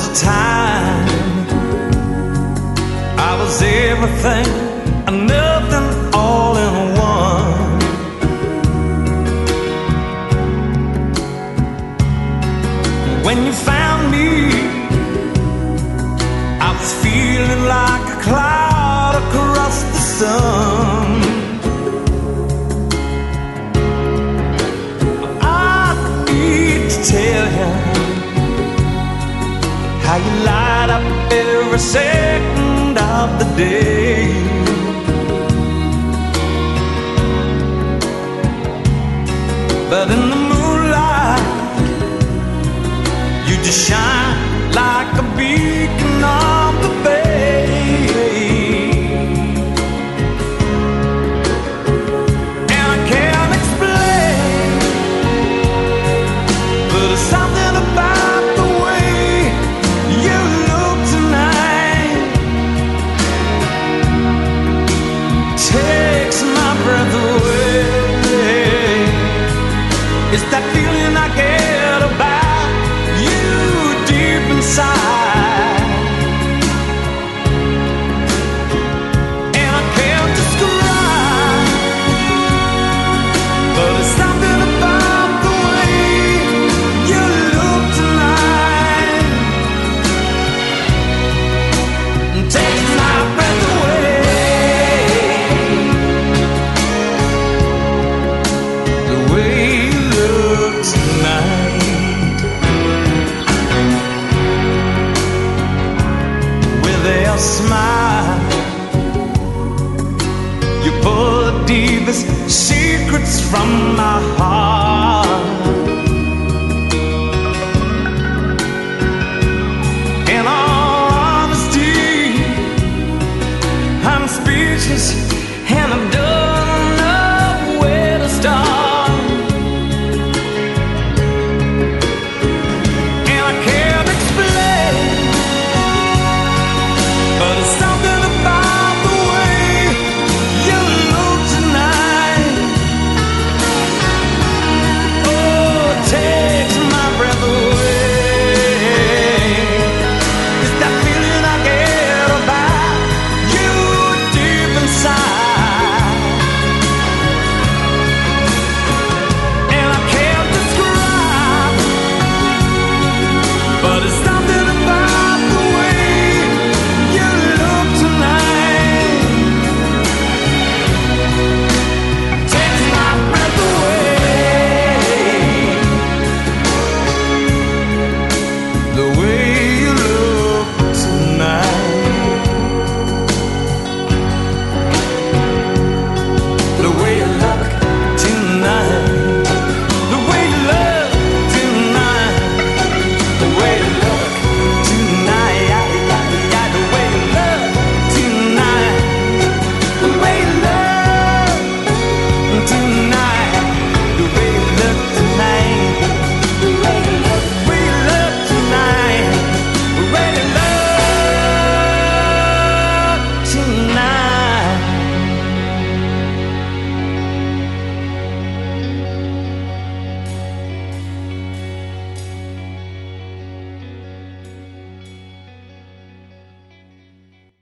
a time I was everything and nothing all in one. When you found me, I was feeling like a cloud across the sun. I need to tell you how you light up every second of the day. But in the moonlight, you just shine like a beacon on the bay. And I can't explain, but there's something about the way you look tonight takes my breath away. It's that feeling I get about you deep inside, and I can't describe, but it's something about the way you look tonight and takes my breath away. The way you look tonight, with a smile, you pull the deepest secrets from my heart.